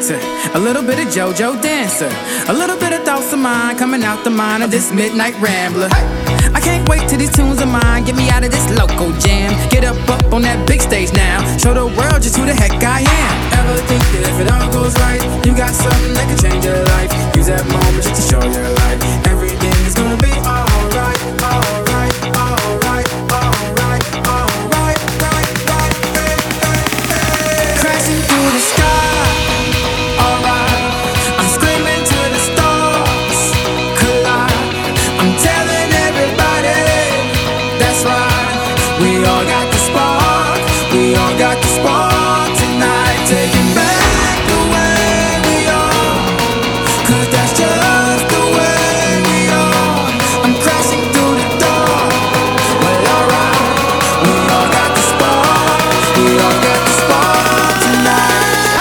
Cancer, a little bit of JoJo Dancer, a little bit of thoughts of mine coming out the mind of this midnight rambler. I can't wait till these tunes of mine get me out of this local jam. Get up on that big stage now, show the world just who the heck I am. Ever think that if it all goes right, you got something that can change your life? Use that moment just to show your life. Everything is gonna be alright, alright, alright, alright, alright, right, right, hey, hey, hey. Crashing through the sky, alright. I'm screaming to the stars, collide. I'm telling everybody, that's right. We all got the spark, we all got the spark tonight. Taking back the way we are, 'cause that's just the way we are. I'm crashing through the door, well alright. We all got the spark, we all got the spark tonight.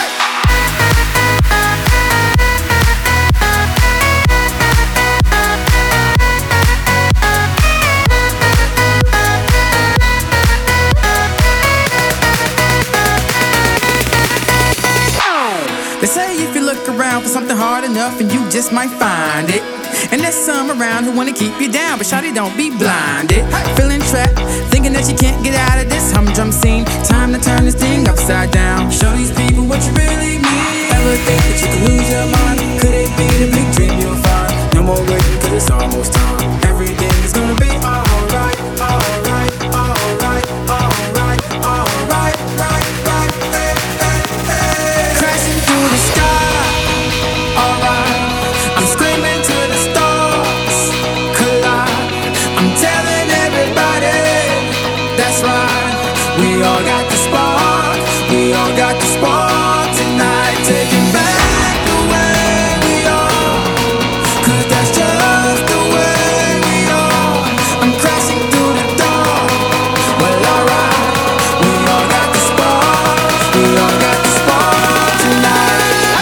They say if you look around for something hard enough, and you just might find it. And there's some around who wanna keep you down, but shawty, don't be blinded. Feeling trapped, thinking that you can't get out of this humdrum scene. Time to turn this thing upside down. Show these people what you really mean. Ever think that you could lose your mind? Could it be the big dream you'll find? No more waiting, 'cause it's almost time. Everything is gonna be alright, alright, alright, alright, alright, right, right, hey, hey, hey. Crashing through the sky, alright. I'm screaming to the stars, collide. I'm telling everybody, that's right. We all got the spark, we all got the spark tonight. Taking back the way we are, 'cause that's just the way we are. I'm crashing through the door, well alright. We all got the spark, we all got the spark tonight.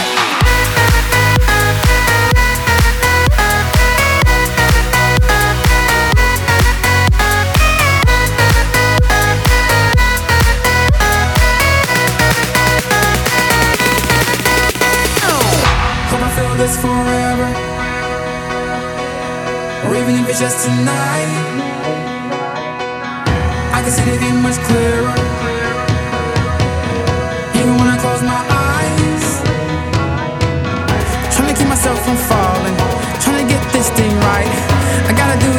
Hope I feel this forever, or even if it's just tonight. I can see the game much clearer, even when I close my eyes. Trying to keep myself from falling, trying to get this thing right. I gotta do